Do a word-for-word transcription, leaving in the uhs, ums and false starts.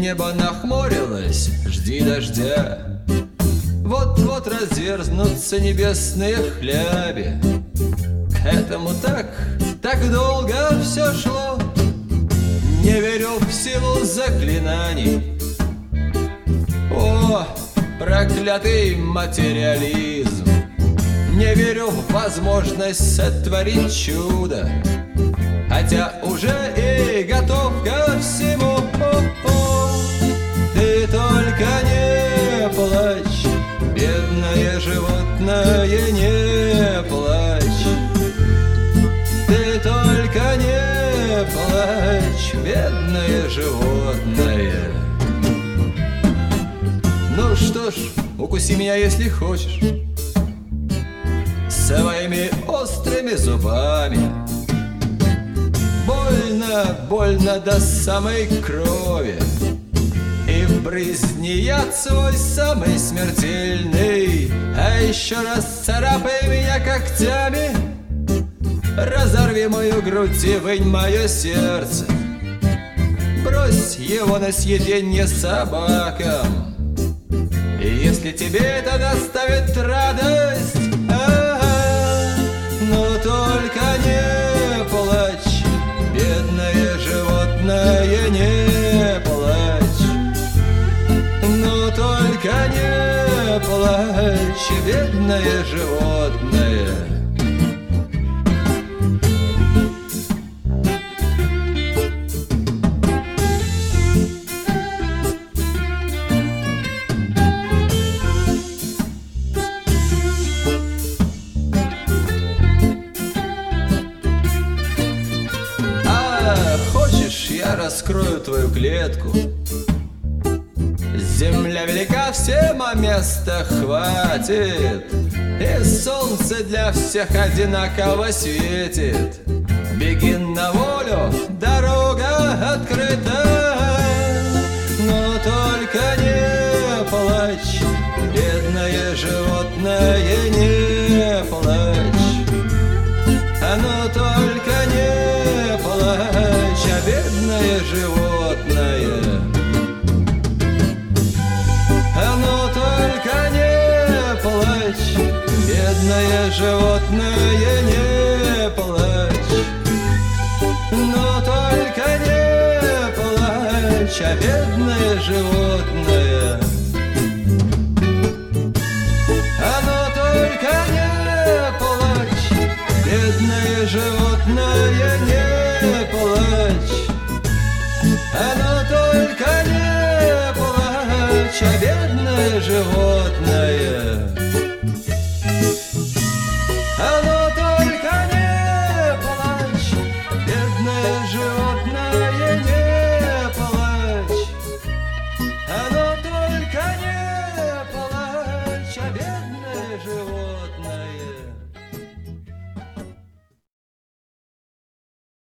Небо нахмурилось, жди дождя. Вот-вот разверзнутся небесные хляби. К этому так, так долго все шло. Не верю в силу заклинаний. О, проклятый материализм! Не верю в возможность сотворить чудо, хотя уже и готов ко всему. О-о. Ты только не плачь, бедное животное, не плачь. Ты только не плачь, бедное животное. Ну что ж, укуси меня, если хочешь, своими острыми зубами. Больно, больно до самой крови, и вбрызни яд свой самый смертельный. А еще раз царапай меня когтями, разорви мою грудь и вынь мое сердце. Брось его на съеденье собакам. И если тебе это доставит радость, а-а, но только не плачь, бедное животное, не плачь. Но только не плачь, бедное животное. Я раскрою твою клетку. Земля велика, всем а места хватит, и солнце для всех одинаково светит. Беги на волю, дорога открыта. Но только не плачь, бедное животное, не плачь. Но только не плачь, а бедное животное. Но только не плачь, бедное животное, не плачь. Но только не плачь, а бедное животное. Но только не плачь, бедное животное, не плачь. Оно только не плачь, а бедное животное. Оно только не плачь, бедное животное.